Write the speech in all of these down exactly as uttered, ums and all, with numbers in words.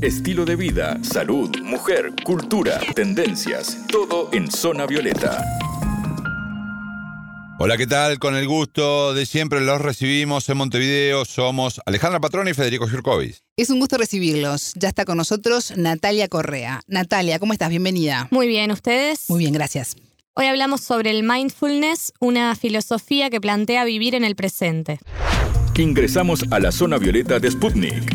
estilo de vida, salud, mujer, cultura, tendencias, todo en Zona Violeta. Hola, ¿qué tal? Con el gusto de siempre los recibimos en Montevideo. Somos Alejandra Patrón y Federico Jurkovic. Es un gusto recibirlos. Ya está con nosotros Natalia Correa. Natalia, ¿cómo estás? Bienvenida. Muy bien, ¿ustedes? Muy bien, gracias. Hoy hablamos sobre el mindfulness, una filosofía que plantea vivir en el presente. Ingresamos a la Zona Violeta de Sputnik.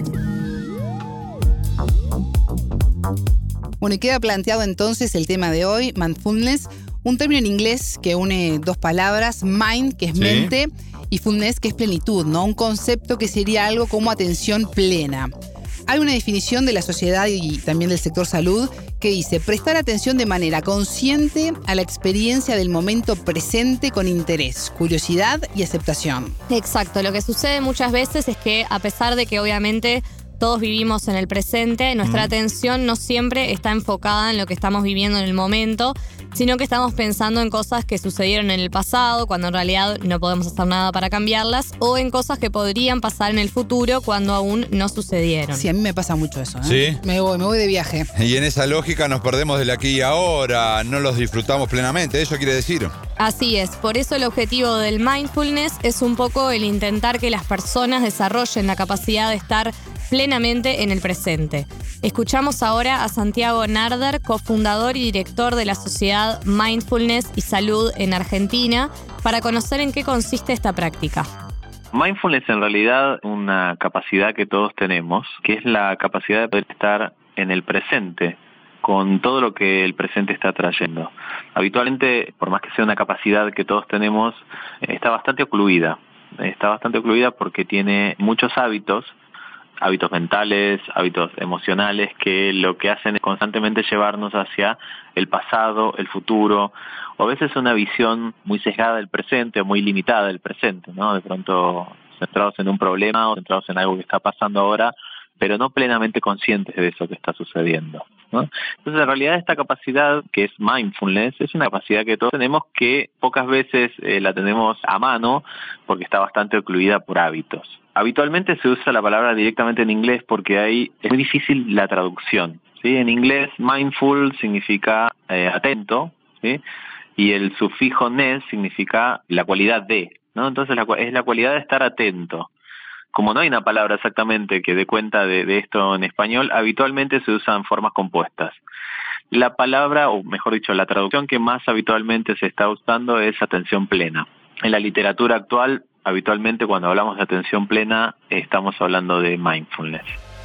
Bueno, y queda planteado entonces el tema de hoy, mindfulness, un término en inglés que une dos palabras, mind, que es Sí. mente, y fullness, que es plenitud, ¿no? Un concepto que sería algo como atención plena. Hay una definición de la sociedad y también del sector salud que dice prestar atención de manera consciente a la experiencia del momento presente con interés, curiosidad y aceptación. Exacto, lo que sucede muchas veces es que a pesar de que obviamente todos vivimos en el presente, nuestra mm. atención no siempre está enfocada en lo que estamos viviendo en el momento, sino que estamos pensando en cosas que sucedieron en el pasado, cuando en realidad no podemos hacer nada para cambiarlas, o en cosas que podrían pasar en el futuro cuando aún no sucedieron. Sí, a mí me pasa mucho eso, ¿eh? ¿Sí? Me voy, me voy de viaje. Y en esa lógica nos perdemos del aquí y ahora, no los disfrutamos plenamente, ¿eso quiere decir? Así es, por eso el objetivo del mindfulness es un poco el intentar que las personas desarrollen la capacidad de estar plenamente en el presente. Escuchamos ahora a Santiago Narder, cofundador y director de la Sociedad Mindfulness y Salud en Argentina, para conocer en qué consiste esta práctica. Mindfulness en realidad es una capacidad que todos tenemos, que es la capacidad de poder estar en el presente, con todo lo que el presente está trayendo. Habitualmente, por más que sea una capacidad que todos tenemos, está bastante ocluida. Está bastante ocluida porque tiene muchos hábitos, hábitos mentales, hábitos emocionales, que lo que hacen es constantemente llevarnos hacia el pasado, el futuro, o a veces una visión muy sesgada del presente o muy limitada del presente, ¿no? De pronto centrados en un problema o centrados en algo que está pasando ahora, pero no plenamente conscientes de eso que está sucediendo, ¿no? Entonces, en realidad, esta capacidad que es mindfulness es una capacidad que todos tenemos, que pocas veces eh, la tenemos a mano porque está bastante ocluida por hábitos. Habitualmente se usa la palabra directamente en inglés porque ahí es muy difícil la traducción, ¿sí? En inglés, mindful significa eh, atento, ¿sí? Y el sufijo ness significa la cualidad de, ¿no? Entonces la, es la cualidad de estar atento. Como no hay una palabra exactamente que dé cuenta de, de esto en español, habitualmente se usan formas compuestas. La palabra, o mejor dicho, la traducción que más habitualmente se está usando es atención plena. En la literatura actual, habitualmente cuando hablamos de atención plena, estamos hablando de mindfulness.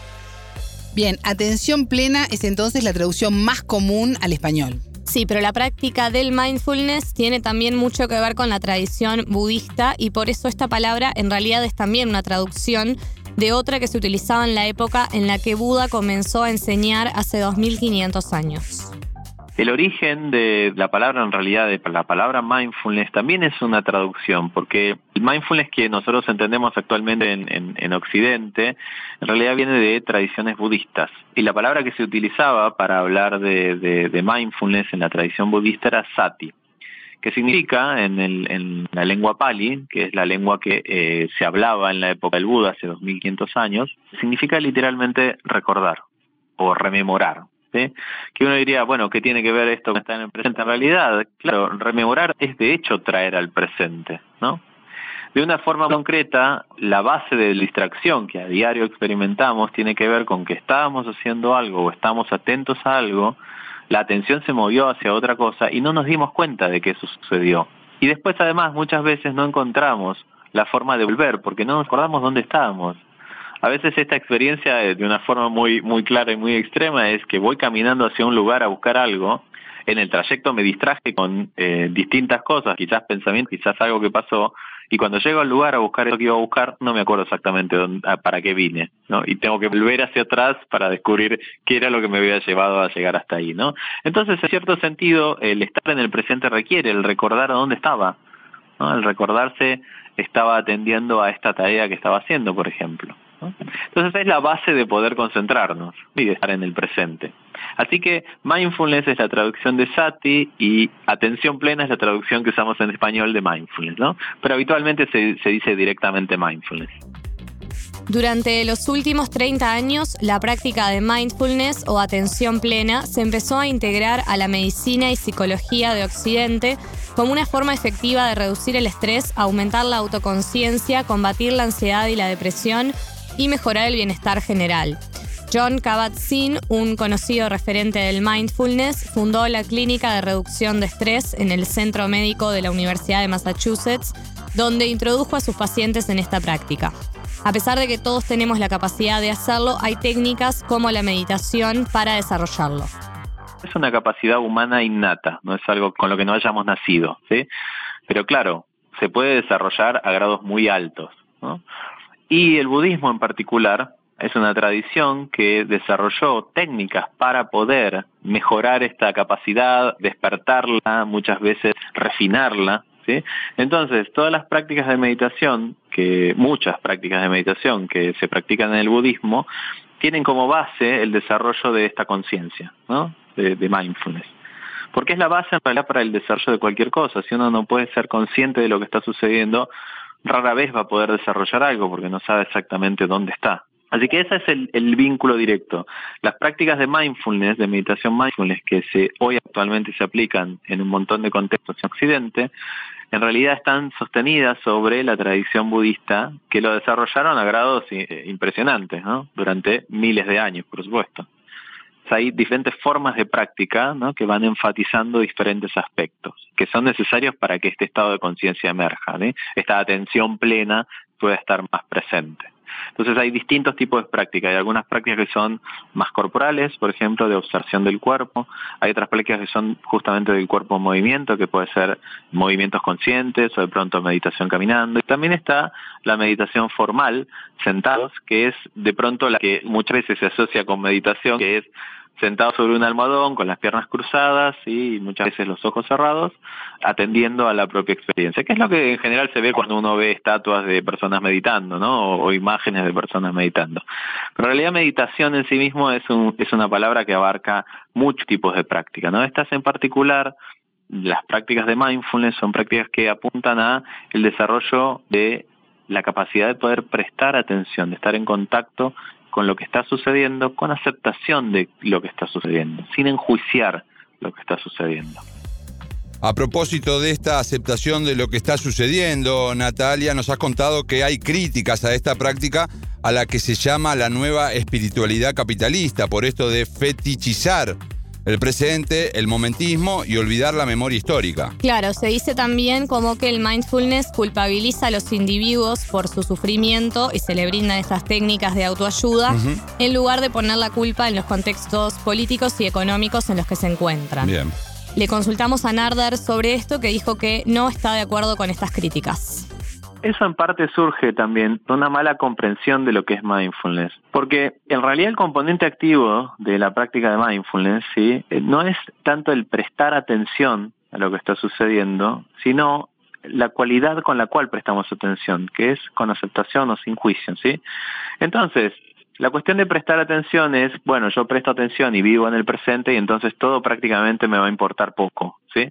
Bien, atención plena es entonces la traducción más común al español. Sí, pero la práctica del mindfulness tiene también mucho que ver con la tradición budista y por eso esta palabra en realidad es también una traducción de otra que se utilizaba en la época en la que Buda comenzó a enseñar hace dos mil quinientos años. El origen de la palabra, en realidad, de la palabra mindfulness, también es una traducción, porque el mindfulness que nosotros entendemos actualmente en, en, en Occidente, en realidad viene de tradiciones budistas. Y la palabra que se utilizaba para hablar de, de, de mindfulness en la tradición budista era sati, que significa, en, el, en la lengua pali, que es la lengua que eh, se hablaba en la época del Buda, hace dos mil quinientos años, significa literalmente recordar o rememorar. ¿Sí? Que uno diría, bueno, ¿qué tiene que ver esto con estar en el presente? En realidad, claro, rememorar es de hecho traer al presente, ¿no? De una forma concreta, la base de distracción que a diario experimentamos tiene que ver con que estábamos haciendo algo o estamos atentos a algo, la atención se movió hacia otra cosa y no nos dimos cuenta de que eso sucedió. Y después, además, muchas veces no encontramos la forma de volver porque no nos acordamos dónde estábamos. A veces esta experiencia, de una forma muy muy clara y muy extrema, es que voy caminando hacia un lugar a buscar algo, en el trayecto me distraje con eh, distintas cosas, quizás pensamientos, quizás algo que pasó, y cuando llego al lugar a buscar eso que iba a buscar, no me acuerdo exactamente dónde, para qué vine, ¿no? Y tengo que volver hacia atrás para descubrir qué era lo que me había llevado a llegar hasta ahí, ¿no? Entonces, en cierto sentido, el estar en el presente requiere el recordar a dónde estaba, ¿no? El recordarse estaba atendiendo a esta tarea que estaba haciendo, por ejemplo, ¿no? Entonces es la base de poder concentrarnos y de estar en el presente. Así que mindfulness es la traducción de sati y atención plena es la traducción que usamos en español de mindfulness, ¿no? Pero habitualmente se, se dice directamente mindfulness. Durante los últimos treinta años, la práctica de mindfulness o atención plena se empezó a integrar a la medicina y psicología de Occidente como una forma efectiva de reducir el estrés, aumentar la autoconciencia, combatir la ansiedad y la depresión y mejorar el bienestar general. Jon Kabat-Zinn, un conocido referente del mindfulness, fundó la Clínica de Reducción de Estrés en el Centro Médico de la Universidad de Massachusetts, donde introdujo a sus pacientes en esta práctica. A pesar de que todos tenemos la capacidad de hacerlo, hay técnicas como la meditación para desarrollarlo. Es una capacidad humana innata, no es algo con lo que no hayamos nacido, ¿sí? Pero claro, se puede desarrollar a grados muy altos, ¿no? Y el budismo en particular es una tradición que desarrolló técnicas para poder mejorar esta capacidad, despertarla, muchas veces refinarla, ¿sí? Entonces, todas las prácticas de meditación, que muchas prácticas de meditación que se practican en el budismo, tienen como base el desarrollo de esta conciencia, ¿no? De, de mindfulness. Porque es la base en realidad para el desarrollo de cualquier cosa. Si uno no puede ser consciente de lo que está sucediendo, rara vez va a poder desarrollar algo porque no sabe exactamente dónde está. Así que ese es el, el vínculo directo. Las prácticas de mindfulness, de meditación mindfulness, que se, hoy actualmente se aplican en un montón de contextos en Occidente, en realidad están sostenidas sobre la tradición budista, que lo desarrollaron a grados impresionantes, ¿no? Durante miles de años, por supuesto. O sea, hay diferentes formas de práctica, ¿no? Que van enfatizando diferentes aspectos, que son necesarios para que este estado de conciencia emerja, ¿sí? Esta atención plena pueda estar más presente. Entonces hay distintos tipos de prácticas. Hay algunas prácticas que son más corporales, por ejemplo, de observación del cuerpo. Hay otras prácticas que son justamente del cuerpo en movimiento, que puede ser movimientos conscientes o de pronto meditación caminando. Y también está la meditación formal, sentados, que es de pronto la que muchas veces se asocia con meditación, que es sentado sobre un almohadón, con las piernas cruzadas y muchas veces los ojos cerrados, atendiendo a la propia experiencia, que es lo que en general se ve cuando uno ve estatuas de personas meditando, ¿no? O, o imágenes de personas meditando. Pero en realidad meditación en sí mismo es, un, es una palabra que abarca muchos tipos de práctica, ¿no? Estas en particular, las prácticas de mindfulness, son prácticas que apuntan a el desarrollo de la capacidad de poder prestar atención, de estar en contacto con lo que está sucediendo, con aceptación de lo que está sucediendo, sin enjuiciar lo que está sucediendo. A propósito de esta aceptación de lo que está sucediendo, Natalia, nos has contado que hay críticas a esta práctica a la que se llama la nueva espiritualidad capitalista, por esto de fetichizar el presente, el momentismo y olvidar la memoria histórica. Claro, se dice también como que el mindfulness culpabiliza a los individuos por su sufrimiento y se le brindan estas técnicas de autoayuda, uh-huh, en lugar de poner la culpa en los contextos políticos y económicos en los que se encuentran. Bien. Le consultamos a Nardar sobre esto, que dijo que no está de acuerdo con estas críticas. Eso en parte surge también de una mala comprensión de lo que es mindfulness, porque en realidad el componente activo de la práctica de mindfulness, ¿sí?, no es tanto el prestar atención a lo que está sucediendo, sino la cualidad con la cual prestamos atención, que es con aceptación o sin juicio, ¿sí? Entonces, la cuestión de prestar atención es, bueno, yo presto atención y vivo en el presente y entonces todo prácticamente me va a importar poco, ¿sí?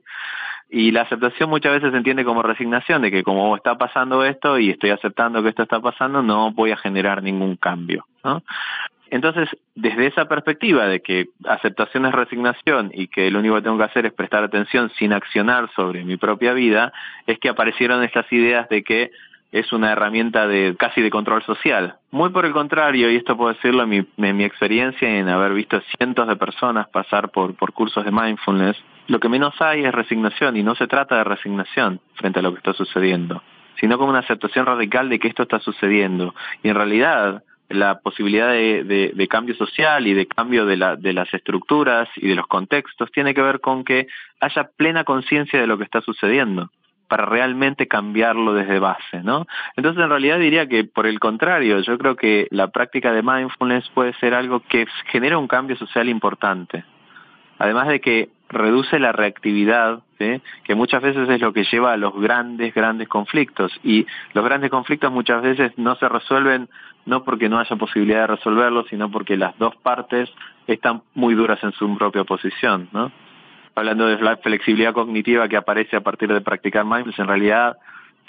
Y la aceptación muchas veces se entiende como resignación, de que como está pasando esto y estoy aceptando que esto está pasando, no voy a generar ningún cambio, ¿no? Entonces, desde esa perspectiva de que aceptación es resignación y que lo único que tengo que hacer es prestar atención sin accionar sobre mi propia vida, es que aparecieron estas ideas de que es una herramienta de casi de control social. Muy por el contrario, y esto puedo decirlo en mi, en mi experiencia en haber visto cientos de personas pasar por, por cursos de mindfulness, lo que menos hay es resignación, y no se trata de resignación frente a lo que está sucediendo, sino como una aceptación radical de que esto está sucediendo. Y en realidad, la posibilidad de, de, de cambio social y de cambio de, la, de las estructuras y de los contextos tiene que ver con que haya plena conciencia de lo que está sucediendo, para realmente cambiarlo desde base, ¿no? Entonces, en realidad diría que, por el contrario, yo creo que la práctica de mindfulness puede ser algo que genera un cambio social importante. Además de que reduce la reactividad, ¿sí?, que muchas veces es lo que lleva a los grandes, grandes conflictos. Y los grandes conflictos muchas veces no se resuelven no porque no haya posibilidad de resolverlos, sino porque las dos partes están muy duras en su propia posición, ¿no? Hablando de la flexibilidad cognitiva que aparece a partir de practicar mindfulness, en realidad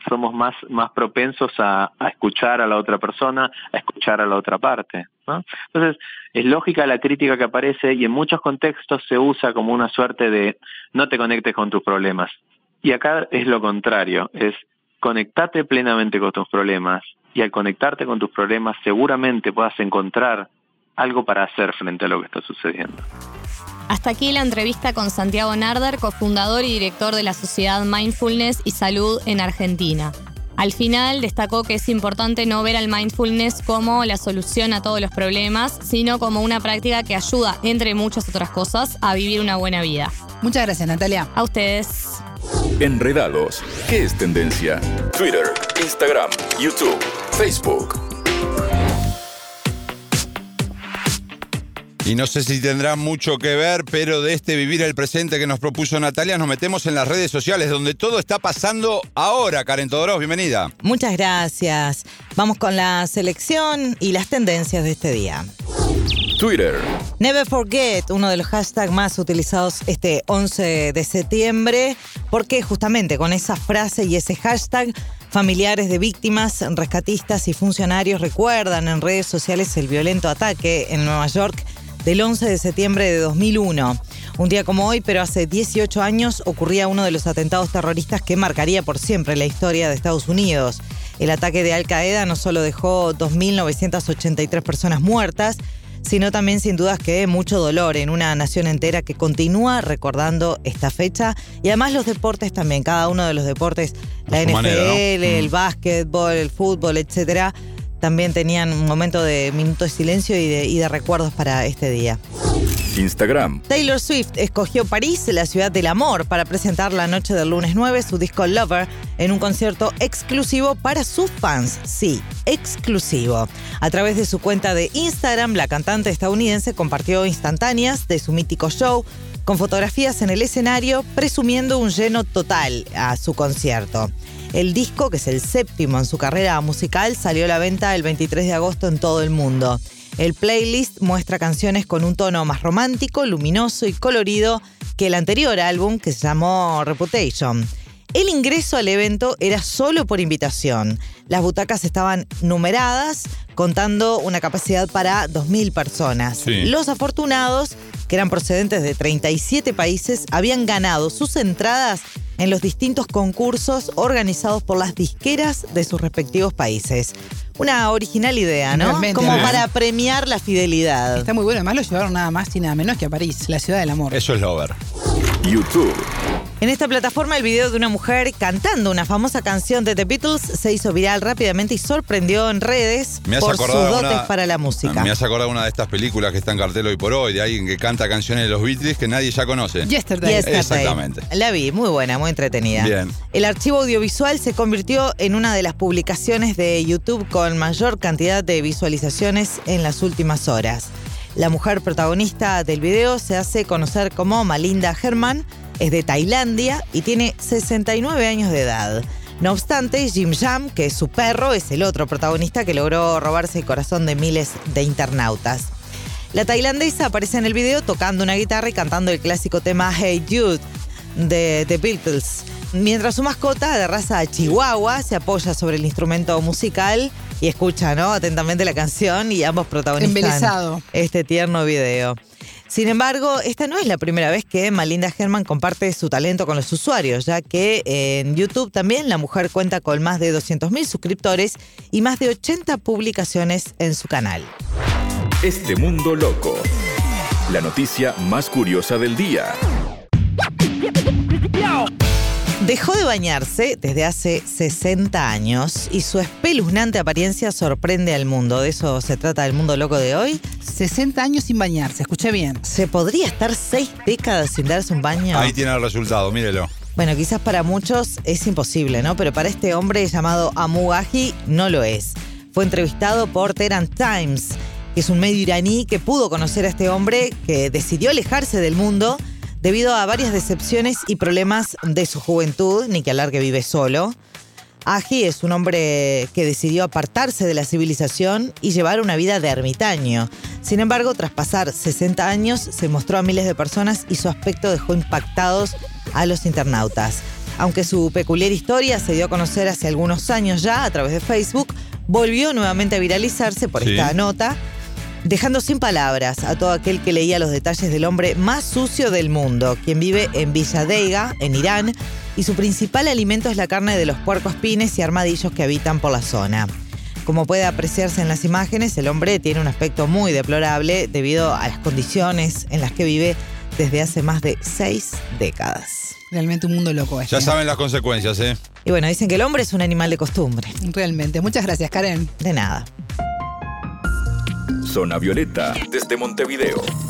somos más, más propensos a, a escuchar a la otra persona, a escuchar a la otra parte, ¿no? Entonces, es lógica la crítica que aparece y en muchos contextos se usa como una suerte de no te conectes con tus problemas. Y acá es lo contrario, es conectate plenamente con tus problemas y al conectarte con tus problemas seguramente puedas encontrar algo para hacer frente a lo que está sucediendo. Hasta aquí la entrevista con Santiago Narder, cofundador y director de la Sociedad Mindfulness y Salud en Argentina. Al final destacó que es importante no ver al mindfulness como la solución a todos los problemas, sino como una práctica que ayuda, entre muchas otras cosas, a vivir una buena vida. Muchas gracias, Natalia. A ustedes. Enredados. ¿Qué es tendencia? Twitter, Instagram, YouTube, Facebook. Y no sé si tendrá mucho que ver, pero de este vivir el presente que nos propuso Natalia, nos metemos en las redes sociales, donde todo está pasando ahora. Karen Todorov, bienvenida. Muchas gracias. Vamos con la selección y las tendencias de este día. Twitter. Never forget, uno de los hashtags más utilizados este once de septiembre, porque justamente con esa frase y ese hashtag, familiares de víctimas, rescatistas y funcionarios recuerdan en redes sociales el violento ataque en Nueva York del once de septiembre de dos mil uno. Un día como hoy, pero hace dieciocho años, ocurría uno de los atentados terroristas que marcaría por siempre la historia de Estados Unidos. El ataque de Al Qaeda no solo dejó dos mil novecientas ochenta y tres personas muertas, sino también sin dudas que mucho dolor en una nación entera que continúa recordando esta fecha. Y además los deportes también, cada uno de los deportes, la N F L, manera, ¿no? el básquetbol, el fútbol, etcétera, también tenían un momento de minuto de silencio y de, y de recuerdos para este día. Instagram. Taylor Swift escogió París, la ciudad del amor, para presentar la noche del lunes nueve su disco Lover en un concierto exclusivo para sus fans. Sí, exclusivo. A través de su cuenta de Instagram, la cantante estadounidense compartió instantáneas de su mítico show con fotografías en el escenario, presumiendo un lleno total a su concierto. El disco, que es el séptimo en su carrera musical, salió a la venta el veintitrés de agosto en todo el mundo. El playlist muestra canciones con un tono más romántico, luminoso y colorido que el anterior álbum, que se llamó Reputation. El ingreso al evento era solo por invitación. Las butacas estaban numeradas, contando una capacidad para dos mil personas. Sí. Los afortunados, que eran procedentes de treinta y siete países, habían ganado sus entradas en los distintos concursos organizados por las disqueras de sus respectivos países. Una original idea, ¿no? Realmente, Como sí. para premiar la fidelidad. Está muy bueno. Además lo llevaron nada más y nada menos que a París, la ciudad del amor. Eso es Lover. YouTube. En esta plataforma, el video de una mujer cantando una famosa canción de The Beatles se hizo viral rápidamente y sorprendió en redes Me has por sus acordado dotes una- para la música. Me has acordado una de estas películas que está en cartel hoy por hoy, de alguien que canta canciones de los Beatles que nadie ya conoce. Yesterday. Yesterday. Exactamente. La vi, muy buena, muy entretenida. Bien. El archivo audiovisual se convirtió en una de las publicaciones de YouTube con mayor cantidad de visualizaciones en las últimas horas. La mujer protagonista del video se hace conocer como Malinda Herman, es de Tailandia y tiene sesenta y nueve años de edad. No obstante, Jim Jam, que es su perro, es el otro protagonista que logró robarse el corazón de miles de internautas. La tailandesa aparece en el video tocando una guitarra y cantando el clásico tema Hey Jude de The Beatles, mientras su mascota, de raza chihuahua, se apoya sobre el instrumento musical y escucha, ¿no?, atentamente la canción, y ambos protagonizan Embelesado. este tierno video. Sin embargo, esta no es la primera vez que Malinda Herman comparte su talento con los usuarios, ya que en YouTube también la mujer cuenta con más de doscientos mil suscriptores y más de ochenta publicaciones en su canal. Este mundo loco. La noticia más curiosa del día. Dejó de bañarse desde hace sesenta años y su espeluznante apariencia sorprende al mundo. ¿De eso se trata el mundo loco de hoy? sesenta años sin bañarse, escuché bien. ¿Se podría estar seis décadas sin darse un baño? Ahí tiene el resultado, mírelo. Bueno, quizás para muchos es imposible, ¿no? Pero para este hombre llamado Amu Gaji no lo es. Fue entrevistado por Tehran Times, que es un medio iraní que pudo conocer a este hombre que decidió alejarse del mundo debido a varias decepciones y problemas de su juventud, ni que hablar que vive solo. Aji es un hombre que decidió apartarse de la civilización y llevar una vida de ermitaño. Sin embargo, tras pasar sesenta años, se mostró a miles de personas y su aspecto dejó impactados a los internautas. Aunque su peculiar historia se dio a conocer hace algunos años ya a través de Facebook, volvió nuevamente a viralizarse por Sí. esta nota, dejando sin palabras a todo aquel que leía los detalles del hombre más sucio del mundo, quien vive en Villa Deiga, en Irán, y su principal alimento es la carne de los puercoespines y armadillos que habitan por la zona. Como puede apreciarse en las imágenes, el hombre tiene un aspecto muy deplorable debido a las condiciones en las que vive desde hace más de seis décadas. Realmente un mundo loco este. Ya saben las consecuencias, ¿eh? Y bueno, dicen que el hombre es un animal de costumbre. Realmente. Muchas gracias, Karen. De nada. Zona Violeta, desde Montevideo.